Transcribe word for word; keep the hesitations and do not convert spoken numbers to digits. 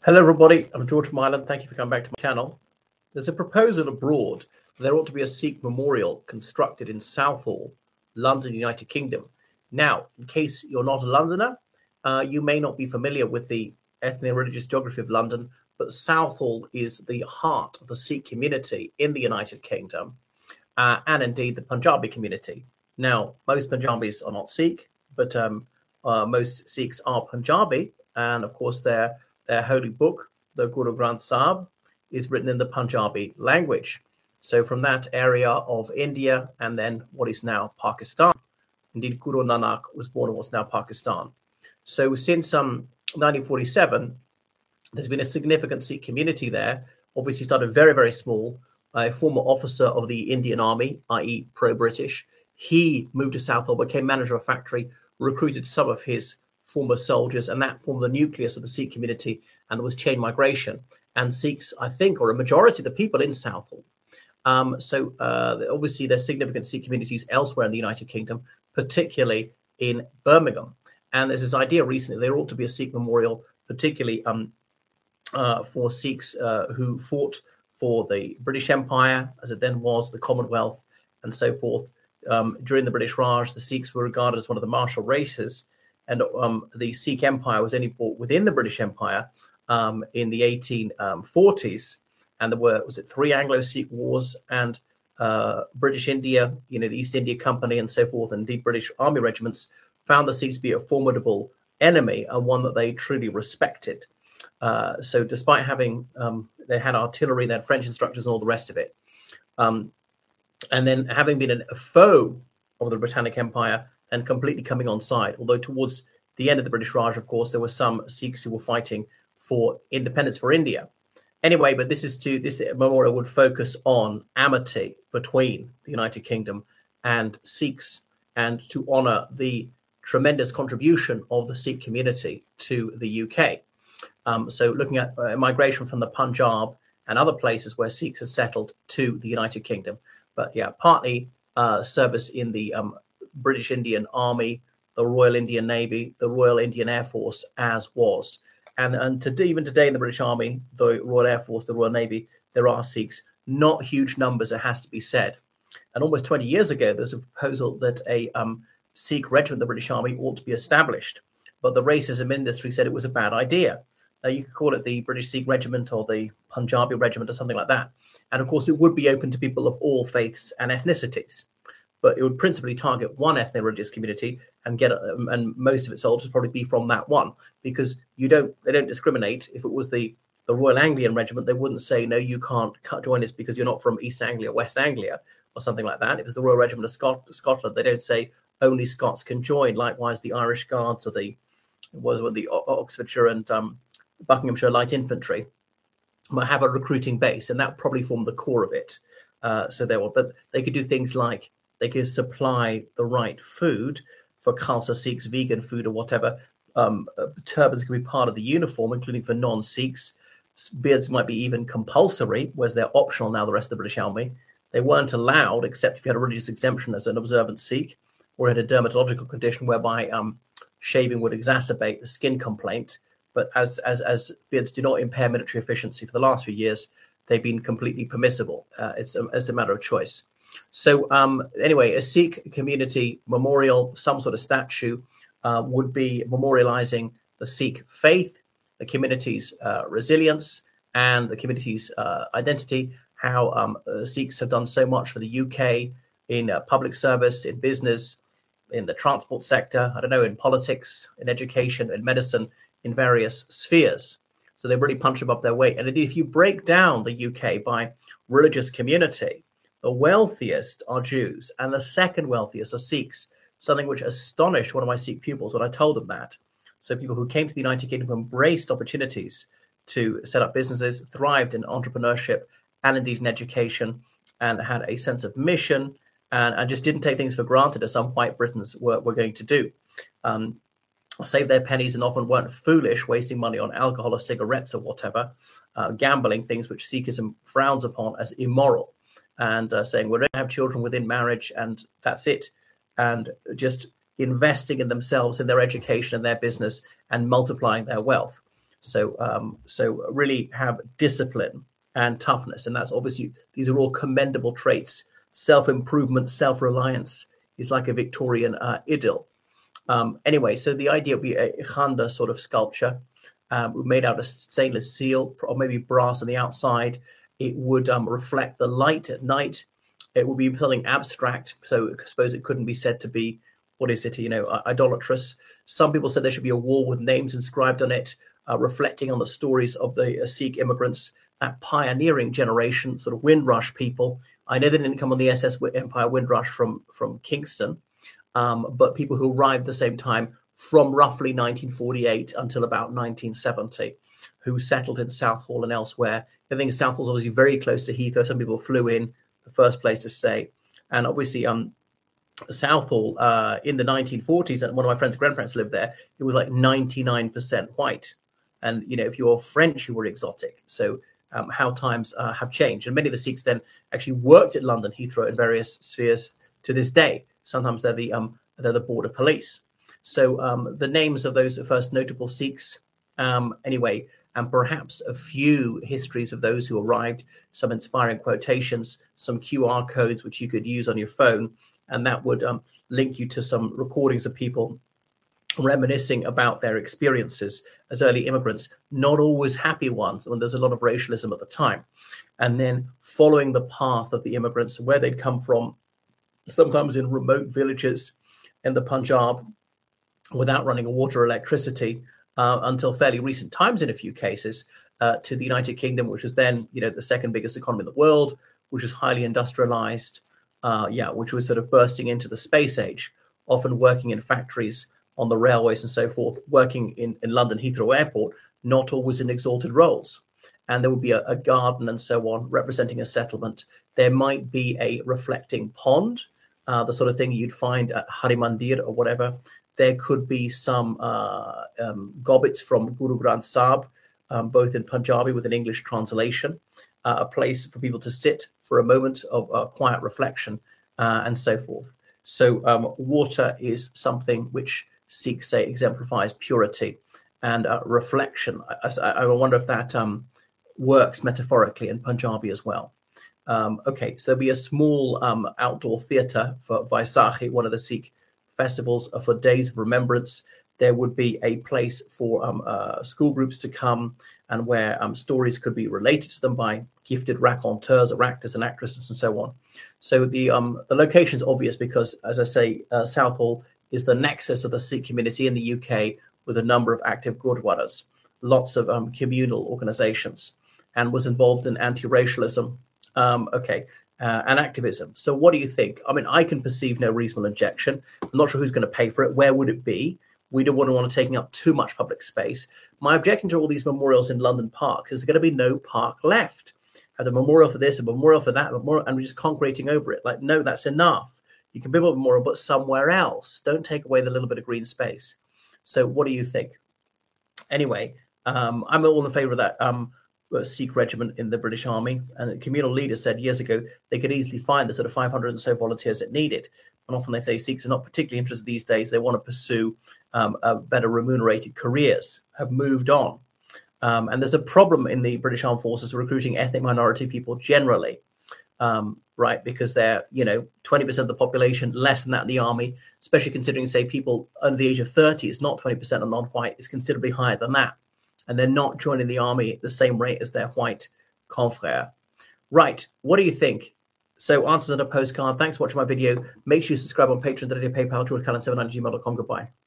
Hello, everybody. I'm George from Ireland. Thank you for coming back to my channel. There's a proposal abroad that there ought to be a Sikh memorial constructed in Southall, London, United Kingdom. Now, in case you're not a Londoner, uh, you may not be familiar with the ethnic and religious geography of London, but Southall is the heart of the Sikh community in the United Kingdom, uh, and indeed the Punjabi community. Now, most Punjabis are not Sikh, but um, uh, most Sikhs are Punjabi, and of course they're their holy book, the Guru Granth Sahib, is written in the Punjabi language. So from that area of India and then what is now Pakistan. Indeed, Guru Nanak was born in what's now Pakistan. So since um, nineteen forty-seven, there's been a significant Sikh community there. Obviously started very, very small. A former officer of the Indian Army, that is pro-British, he moved to Southall, became manager of a factory, recruited some of his former soldiers, and that formed the nucleus of the Sikh community, and there was chain migration. And Sikhs, I think, are a majority of the people in Southall. Um, so uh, obviously there's significant Sikh communities elsewhere in the United Kingdom, particularly in Birmingham. And there's this idea recently there ought to be a Sikh memorial, particularly um, uh, for Sikhs uh, who fought for the British Empire, as it then was, the Commonwealth, and so forth. Um, during the British Raj, the Sikhs were regarded as one of the martial races. And um, the Sikh Empire was only brought within the British Empire um, in the eighteen forties. And there were, was it three Anglo-Sikh wars, and uh, British India, you know, the East India Company and so forth, and the British army regiments found the Sikhs to be a formidable enemy and one that they truly respected. Uh, so despite having, um, they had artillery, they had French instructors and all the rest of it. Um, and then having been a foe of the Britannic Empire, and completely coming on side. Although towards the end of the British Raj, of course, there were some Sikhs who were fighting for independence for India. Anyway, but this is to this memorial would focus on amity between the United Kingdom and Sikhs, and to honour the tremendous contribution of the Sikh community to the U K. Um, so looking at uh, migration from the Punjab and other places where Sikhs have settled to the United Kingdom. But yeah, partly uh, service in the um, British Indian Army, the Royal Indian Navy, the Royal Indian Air Force, as was. And, and to, even today in the British Army, the Royal Air Force, the Royal Navy, there are Sikhs, not huge numbers, it has to be said. And almost twenty years ago, there's a proposal that a um, Sikh regiment, the British Army, ought to be established. But the racism industry said it was a bad idea. Now, you could call it the British Sikh Regiment or the Punjabi Regiment or something like that. And of course, it would be open to people of all faiths and ethnicities. But it would principally target one ethnic religious community and get, um, and most of its soldiers would probably be from that one, because you don't, they don't discriminate. If it was the, the Royal Anglian Regiment, they wouldn't say, no, you can't join us because you're not from East Anglia, West Anglia, or something like that. If it's the Royal Regiment of Scot- Scotland, they don't say only Scots can join. Likewise, the Irish Guards or the, was with the Oxfordshire and um, Buckinghamshire Light Infantry might have a recruiting base, and that probably formed the core of it. Uh, so they will, but they could do things like, they can supply the right food for Khalsa Sikhs, vegan food or whatever. Um, uh, turbans can be part of the uniform, including for non-Sikhs. Beards might be even compulsory, whereas they're optional now, the rest of the British Army. They weren't allowed, except if you had a religious exemption as an observant Sikh, or had a dermatological condition whereby um, shaving would exacerbate the skin complaint. But as, as, as beards do not impair military efficiency for the last few years, they've been completely permissible. Uh, it's, a, it's a matter of choice. So um, anyway, a Sikh community memorial, some sort of statue, uh, would be memorializing the Sikh faith, the community's uh, resilience, and the community's uh, identity, how um, uh, Sikhs have done so much for the U K in uh, public service, in business, in the transport sector, I don't know, in politics, in education, in medicine, in various spheres. So they really punch above their weight. And indeed, if you break down the U K by religious community, the wealthiest are Jews, and the second wealthiest are Sikhs, something which astonished one of my Sikh pupils when I told them that. So people who came to the United Kingdom embraced opportunities to set up businesses, thrived in entrepreneurship and indeed in education, and had a sense of mission, and, and just didn't take things for granted as some white Britons were, were going to do. Um, saved their pennies and often weren't foolish, wasting money on alcohol or cigarettes or whatever, uh, gambling, things which Sikhism frowns upon as immoral. And uh, saying, we don't have children within marriage, and that's it. And just investing in themselves, in their education and their business, and multiplying their wealth. So, um, so really have discipline and toughness, and that's obviously, these are all commendable traits. Self-improvement, self-reliance is like a Victorian uh, idyll. Um, anyway, so the idea would be a khanda sort of sculpture, um, made out of stainless steel or maybe brass on the outside. It would um, reflect the light at night. It would be something abstract, so I suppose it couldn't be said to be, what is it, you know, idolatrous. Some people said there should be a wall with names inscribed on it, uh, reflecting on the stories of the uh, Sikh immigrants, that pioneering generation, sort of Windrush people. I know they didn't come on the S S Empire Windrush from, from Kingston, um, but people who arrived at the same time from roughly nineteen forty-eight until about nineteen seventy, who settled in Southall and elsewhere. I think Southall is obviously very close to Heathrow. Some people flew in, the first place to stay. And obviously, um, Southall uh, in the nineteen forties, and one of my friend's grandparents lived there, it was like ninety-nine percent white. And, you know, if you're French, you were exotic. So um, how times uh, have changed. And many of the Sikhs then actually worked at London Heathrow in various spheres to this day. Sometimes they're the, um, they're the border police. So um, the names of those first notable Sikhs, um, anyway, and perhaps a few histories of those who arrived, some inspiring quotations, some Q R codes which you could use on your phone, and that would um, link you to some recordings of people reminiscing about their experiences as early immigrants, not always happy ones, when there's a lot of racialism at the time, and then following the path of the immigrants, where they'd come from, sometimes in remote villages in the Punjab, without running water or electricity, uh, until fairly recent times in a few cases, uh, to the United Kingdom, which is then, you know, the second biggest economy in the world, which is highly industrialized, uh, yeah, which was sort of bursting into the space age, often working in factories, on the railways and so forth, working in, in London Heathrow Airport, not always in exalted roles. And there would be a, a garden and so on, representing a settlement. There might be a reflecting pond, uh, the sort of thing you'd find at Hari Mandir or whatever. There could be some uh, um, gobbets from Guru Granth Sahib, um, both in Punjabi with an English translation, uh, a place for people to sit for a moment of uh, quiet reflection, uh, and so forth. So um, water is something which Sikhs say exemplifies purity and uh, reflection. I, I, I wonder if that um, works metaphorically in Punjabi as well. Um, okay, so there'll be a small um, outdoor theatre for Vaisakhi, one of the Sikh festivals, uh, for Days of Remembrance. There would be a place for um, uh, school groups to come, and where um, stories could be related to them by gifted raconteurs or actors and actresses and so on. So the um, the location is obvious because, as I say, uh, Southall is the nexus of the Sikh community in the U K, with a number of active gurdwaras, lots of um, communal organizations, and was involved in anti-racialism, um, okay, uh, and activism. So what do you think? I mean, I can perceive no reasonable objection. I'm not sure who's going to pay for it. Where would it be? We don't want to want to taking up too much public space. My objection to all these memorials in London parks is there's going to be no park left. Have a memorial for this, a memorial for that, a memorial, and we're just concreting over it. Like, no, that's enough. You can build a memorial, but somewhere else. Don't take away the little bit of green space. So what do you think? Anyway, um, I'm all in favor of that um, Sikh regiment in the British Army. And the communal leaders said years ago they could easily find the sort of five hundred and so volunteers it needed. And often they say Sikhs are not particularly interested these days. They want to pursue um, uh, better remunerated careers, have moved on. Um, and there's a problem in the British Armed Forces recruiting ethnic minority people generally. Um, right, because they're, you know, twenty percent of the population, less than that in the army, especially considering, say, people under the age of thirty is not twenty percent of non-white, it's considerably higher than that. And they're not joining the army at the same rate as their white confrere. Right, what do you think? So answers on a postcard. Thanks for watching my video. Make sure you subscribe on Patreon, PayPal, george callan seven nine at gmail dot com. Goodbye.